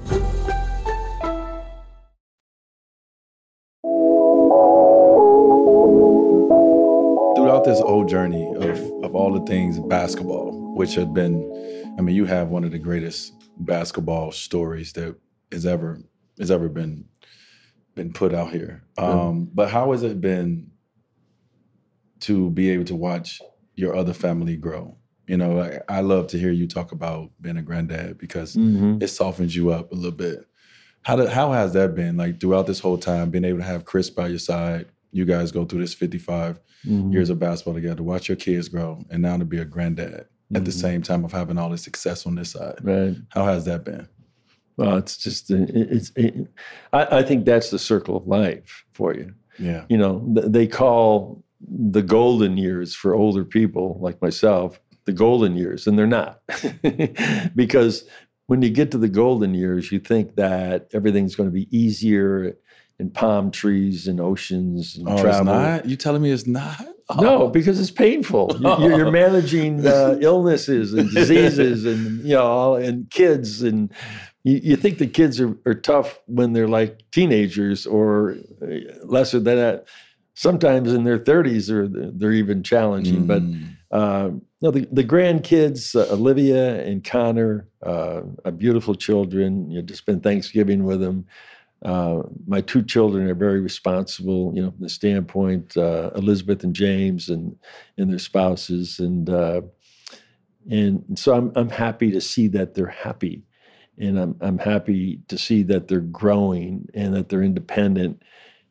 Throughout this whole journey of, of all the things basketball, which have been, I mean, you have one of the greatest basketball stories that has ever has ever been been put out here. Um, but how has it been to be able to watch your other family grow? You know, I, I love to hear you talk about being a granddad because Mm-hmm. it softens you up a little bit. How did, how has that been like throughout this whole time, being able to have Chris by your side? You guys go through this fifty-five Mhm. years of basketball together, watch your kids grow, and now to be a granddad at the Mhm. same time of having all this success on this side. Right. How has that been? Well, it's just, it, it's, it, I, I think that's the circle of life for you. Yeah. You know, th- they call the golden years for older people like myself the golden years, and they're not. Because when you get to the golden years, you think that everything's going to be easier and palm trees and oceans and Oh, it's travel. not? You telling me it's not? No, Oh. because it's painful. You're, you're managing uh, illnesses and diseases, and you know, all- and kids, and you, you think the kids are, are tough when they're like teenagers or lesser than that. Sometimes in their thirties, they're they're even challenging. But Mm. Um, no, the, the grandkids, uh, Olivia and Connor, uh, are beautiful children. You know, just spent Thanksgiving with them. Uh, my two children are very responsible, you know, from the standpoint, uh, Elizabeth and James and, and their spouses. And, uh, and so I'm, I'm happy to see that they're happy. And I'm, I'm happy to see that they're growing and that they're independent.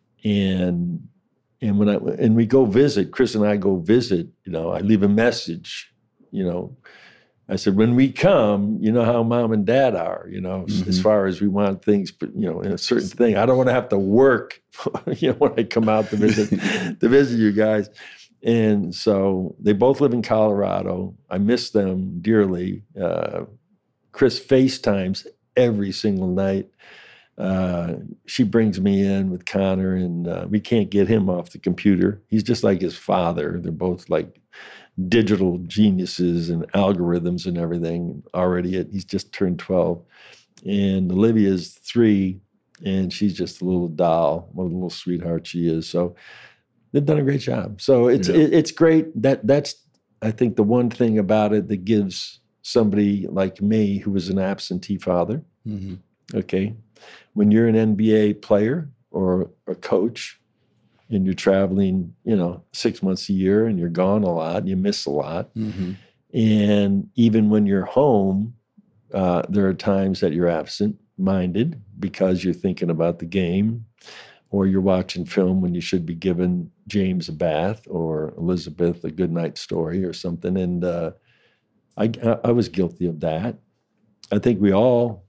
And, and when I, and we go visit, Chris and I go visit, you know, I leave a message, you know, I said, when we come, you know how mom and dad are, you know, mm-hmm. as far as we want things, but, you know, in a certain thing. I don't want to have to work, you know, when I come out to visit, to visit you guys. And so they both live in Colorado. I miss them dearly. Uh, Chris FaceTimes every single night. Uh, she brings me in with Connor, and uh, we can't get him off the computer. He's just like his father. They're both like digital geniuses and algorithms and everything already. At, he's just turned twelve. And Olivia's three, and she's just a little doll, what a little sweetheart she is. So they've done a great job. So it's yeah. it, it's great. That That's, I think, the one thing about it that gives somebody like me, who was an absentee father, mm-hmm. okay, when you're an N B A player or a coach, and you're traveling, you know, six months a year, and you're gone a lot, you miss a lot. Mm-hmm. And even when you're home, uh, there are times that you're absent-minded because you're thinking about the game, or you're watching film when you should be giving James a bath or Elizabeth a good night story or something. And uh, I, I was guilty of that. I think we all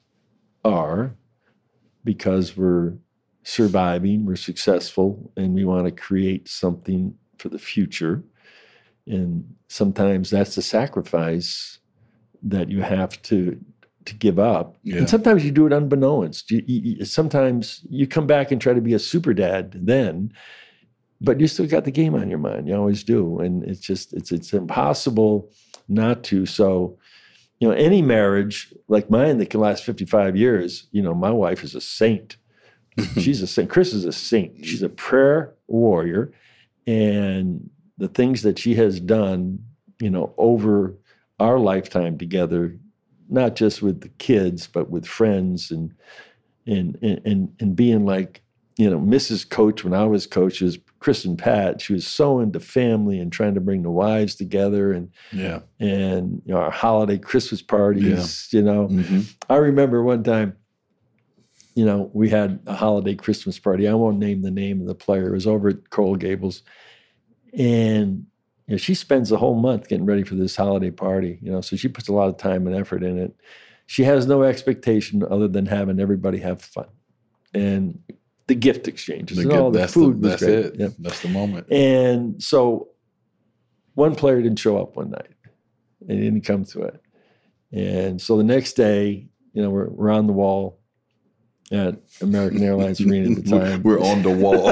are, because we're surviving, we're successful, and we want to create something for the future. And sometimes that's the sacrifice that you have to to give up. Yeah. And sometimes you do it unbeknownst. You, you, sometimes you come back and try to be a super dad then, but you still got the game on your mind. You always do. And it's just, it's it's impossible not to. So, you know, any marriage like mine that can last fifty-five years, you know, my wife is a saint. She's a saint. Chris is a saint. She's a prayer warrior. And the things that she has done, you know, over our lifetime together, not just with the kids, but with friends and and and and being like, you know, Missus Coach when I was coach was Chris and Pat. She was so into family and trying to bring the wives together, and yeah, and you know, our holiday Christmas parties. Yeah. You know, mm-hmm. I remember one time, you know, we had a holiday Christmas party. I won't name the name of the player. It was over at Coral Gables. And you know, she spends the whole month getting ready for this holiday party, you know, so she puts a lot of time and effort in it. She has no expectation other than having everybody have fun. And the gift exchanges the and gift, all the food. The, that's great. it. Yep. That's the moment. And so one player didn't show up one night, and he didn't come to it. And so the next day, you know, we're, we're on the wall at American Airlines Arena at the time. We're on the wall.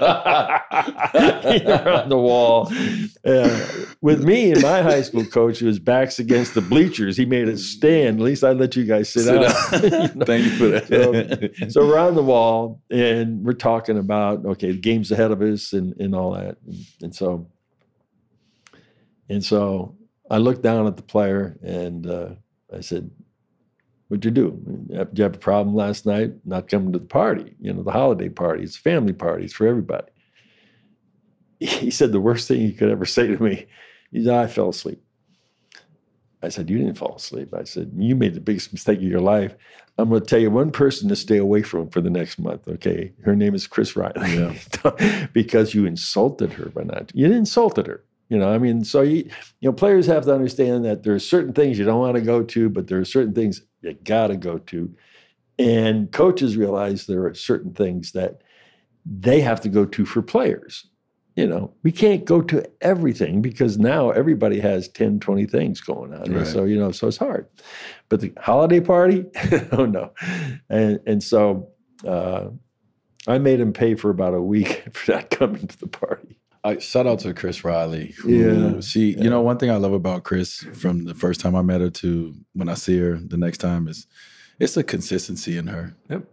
We're on the wall. Uh, with me and my high school coach, who was backs against the bleachers, he made us stand. At least I let you guys sit, sit down. you know? Thank you for that. so, so we're on the wall, and we're talking about, okay, the game's ahead of us and, and all that. And, and so and so I looked down at the player, and uh, I said, what'd you do? Did you have a problem last night not coming to the party? You know, the holiday party. It's family parties for everybody. He said the worst thing he could ever say to me. He said, I fell asleep. I said, you didn't fall asleep. I said, you made the biggest mistake of your life. I'm going to tell you one person to stay away from for the next month, okay? Her name is Chris Riley. Yeah. Because you insulted her by not. You insulted her. You know, I mean, so you, you know, players have to understand that there are certain things you don't want to go to, but there are certain things you got to go to. And coaches realize there are certain things that they have to go to for players. You know, we can't go to everything because now everybody has ten, twenty things going on. Right. So, you know, so it's hard. But the holiday party, oh no. And, and so uh, I made him pay for about a week for not coming to the party. I, shout out to Chris Riley. Who, yeah. She, yeah. You know, one thing I love about Chris from the first time I met her to when I see her the next time is it's a consistency in her. Yep.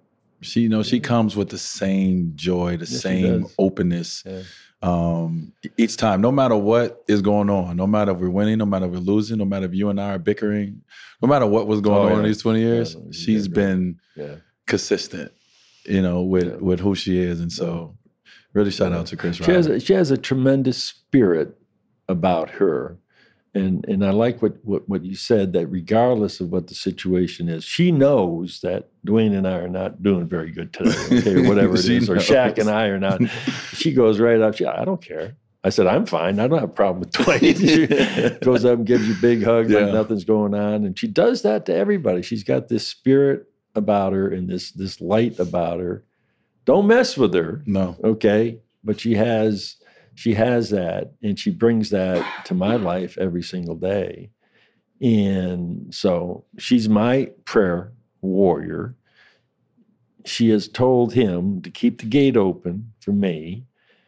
She, you know, she comes with the same joy, the Yes, same openness. Yeah. Um, each time, no matter what is going on, no matter if we're winning, no matter if we're losing, no matter if you and I are bickering, no matter what was going Oh, on yeah. in these twenty years, Yeah, no, she's yeah, been Yeah. consistent, you know, with, Yeah. with who she is. And so really shout out to Chris She has, Riley. a, she has a tremendous spirit about her. And and I like what, what, what you said, that regardless of what the situation is, she knows that Dwayne and I are not doing very good today, okay, or whatever it She is, or knows. Shaq and I are not. She goes right up, she, I don't care. I said, I'm fine. I don't have a problem with Dwayne. She goes up and gives you a big hug Yeah. like nothing's going on. And she does that to everybody. She's got this spirit about her and this this light about her. Don't mess with her. No. Okay. But she has she has that, and she brings that to my life every single day. And so she's my prayer warrior. She has told him to keep the gate open for me.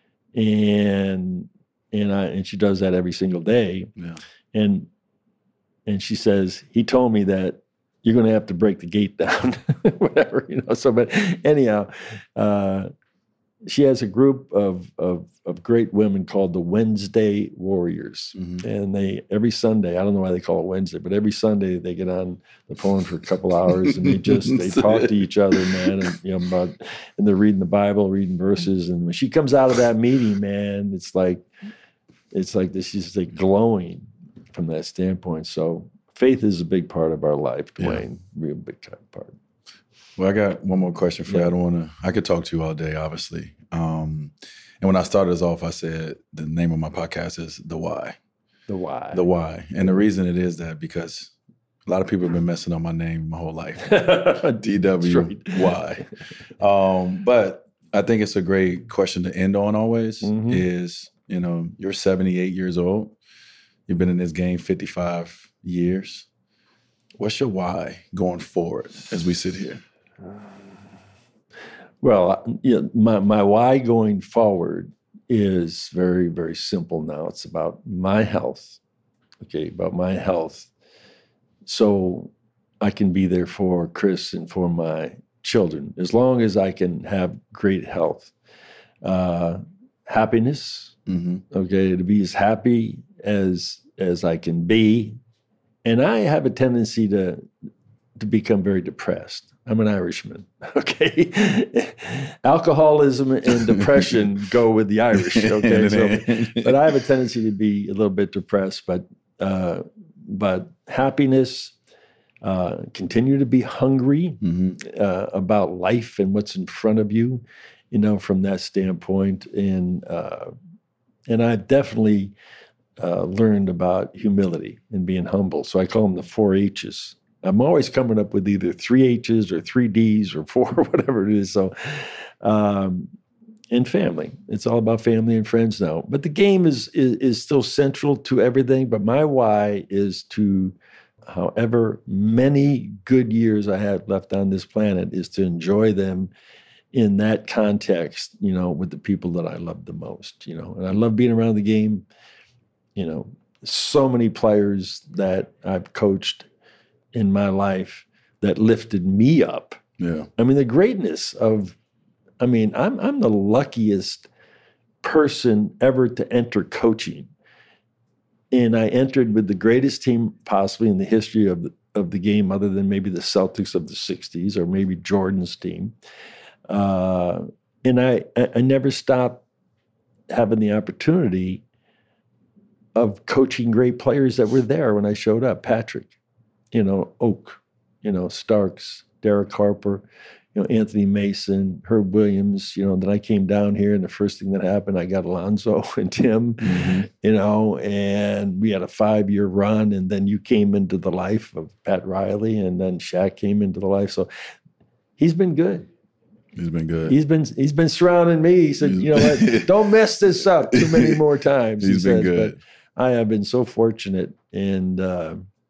And and I and she does that every single day. Yeah. And and she says, he told me that you're going to have to break the gate down, whatever, you know. So, but anyhow, uh, she has a group of, of of great women called the Wednesday Warriors, Mm-hmm. and they every Sunday, I don't know why they call it Wednesday, but every Sunday they get on the phone for a couple hours and they just they talk to each other, man, and you know about, and they're reading the Bible, reading verses, and when she comes out of that meeting, man, it's like it's like this. She's like glowing from that standpoint. So faith is a big part of our life, Dwayne. Yeah. Real big part. Well, I got one more question for Yeah. you. I don't want to, I could talk to you all day, obviously. Um, and when I started this off, I said the name of my podcast is The Why. The why. The Why. And the reason it is that because a lot of people have been messing up my name my whole life. D W right. Y. Um, but I think it's a great question to end on always Mhm. is, you know, you're seventy-eight years old. You've been in this game fifty-five years. What's your why going forward as we sit here? Well, you know, my, my why going forward is very, very simple now. It's about my health, okay, about my health. So I can be there for Chris and for my children, as long as I can have great health. Uh, happiness, Mm-hmm. okay, to be as happy as as I can be. And I have a tendency to to become very depressed. I'm an Irishman, okay? Alcoholism and depression go with the Irish, okay? So, but I have a tendency to be a little bit depressed, but uh, but happiness, uh, continue to be hungry Mm-hmm. uh, about life and what's in front of you, you know, from that standpoint. And uh, and I've definitely uh, learned about humility and being humble. So I call them the four H's. I'm always coming up with either three H's or three D's or four, whatever it is. So, um, and family. It's all about family and friends now. But the game is, is is still central to everything. But my why is to, however many good years I have left on this planet, is to enjoy them in that context, you know, with the people that I love the most, you know. And I love being around the game, you know. So many players that I've coached in my life that lifted me up. Yeah. I mean, the greatness of, I mean, I'm I'm the luckiest person ever to enter coaching. And I entered with the greatest team possibly in the history of the, of the game, other than maybe the Celtics of the sixties or maybe Jordan's team. Uh, and I, I never stopped having the opportunity of coaching great players that were there when I showed up. Patrick, you know, Oak, you know, Starks, Derek Harper, you know, Anthony Mason, Herb Williams, you know. Then I came down here and the first thing that happened, I got Alonzo and Tim, Mm-hmm. you know, and we had a five-year run, and then you came into the life of Pat Riley, and then Shaq came into the life. So he's been good. He's been good. He's been he's been surrounding me. He said, you know what, don't mess this up too many more times. He's he been says, good. But I have been so fortunate and uh,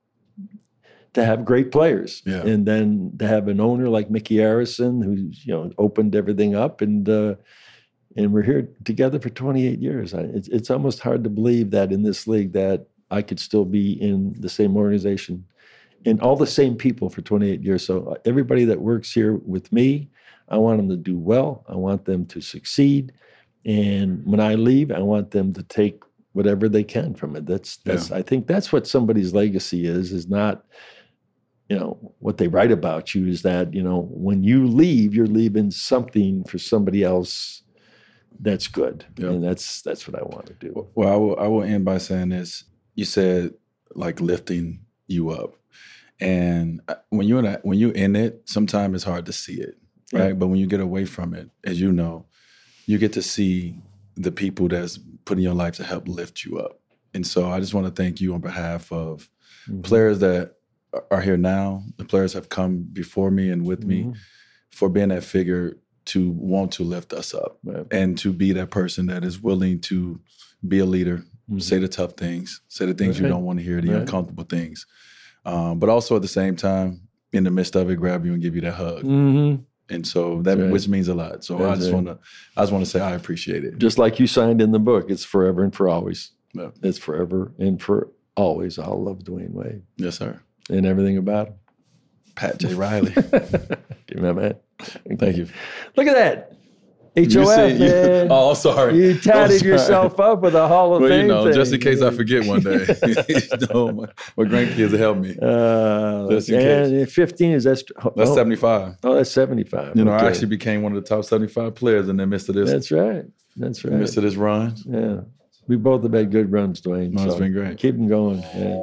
to have great players, Yeah. and then to have an owner like Mickey Harrison, who's, you know, opened everything up, and uh, and we're here together for twenty-eight years. I, it's it's almost hard to believe that in this league that I could still be in the same organization and all the same people for twenty-eight years. So everybody that works here with me, I want them to do well. I want them to succeed. And when I leave, I want them to take whatever they can from it. That's, that's, yeah. I think that's what somebody's legacy is, is not, you know, what they write about you, is that, you know, when you leave, you're leaving something for somebody else that's good. Yep. And that's, that's what I want to do. Well, I will, I will end by saying this. You said like lifting you up. And when you're in a, when you're in it, sometimes it's hard to see it, right? Yeah. But when you get away from it, as you know, you get to see the people that's put in your life to help lift you up. And so I just want to thank you on behalf of mm-hmm. players that are here now, the players have come before me and with mm-hmm. me, for being that figure to want to lift us up, right. and to be that person that is willing to be a leader, mm-hmm. say the tough things, say the things right. you don't want to hear, the right. uncomfortable things. Um, but also at the same time, in the midst of it, grab you and give you that hug. Mm-hmm. And so that, right. which means a lot. So That's I just right. want to, I just want to say I appreciate it. Just like you signed in the book, it's forever and for always. Yeah. It's forever and for always. I'll love Dwayne Wade. Yes, sir. And everything about him. Pat J. Riley. Give me man. Thank you. Look at that. H O F, you, man. You, oh, sorry. You tatted yourself up with a Hall of well, Fame you know, thing. Just in case I forget one day. you know, my, my grandkids will help me. Uh, just in and case. fifteen is that? Oh, that's seventy-five. Oh, that's seventy-five. You know, okay. I actually became one of the top seventy-five players in the midst of this. That's right. That's right. In the midst of this run. Yeah. We both have had good runs, Dwayne. No, so it's been great. Keep them going. Yeah.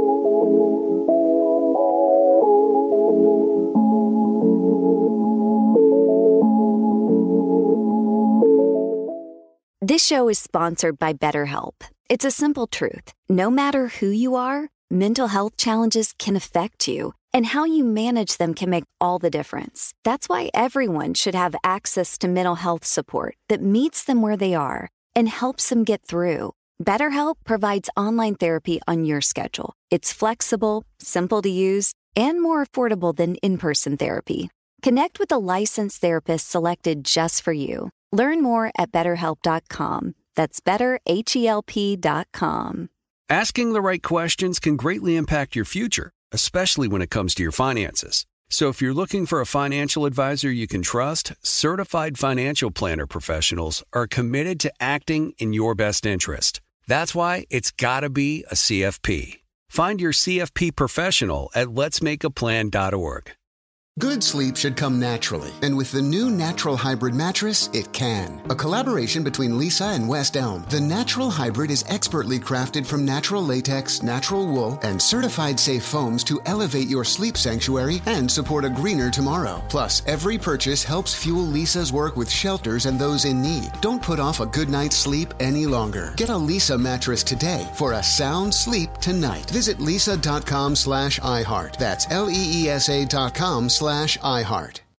This show is sponsored by BetterHelp. It's a simple truth. No matter who you are, mental health challenges can affect you, and how you manage them can make all the difference. That's why everyone should have access to mental health support that meets them where they are and helps them get through. BetterHelp provides online therapy on your schedule. It's flexible, simple to use, and more affordable than in-person therapy. Connect with a licensed therapist selected just for you. Learn more at better help dot com. That's better help dot com. Asking the right questions can greatly impact your future, especially when it comes to your finances. So if you're looking for a financial advisor you can trust, certified financial planner professionals are committed to acting in your best interest. That's why it's got to be a C F P. Find your C F P professional at lets make a plan dot org. Good sleep should come naturally, and with the new Natural Hybrid mattress, it can. A collaboration between Lisa and West Elm, the Natural Hybrid is expertly crafted from natural latex, natural wool, and certified safe foams to elevate your sleep sanctuary and support a greener tomorrow. Plus, every purchase helps fuel Lisa's work with shelters and those in need. Don't put off a good night's sleep any longer. Get a Lisa mattress today for a sound sleep tonight. Visit lisa dot com slash iHeart. That's L E E S A dot com slash iHeart.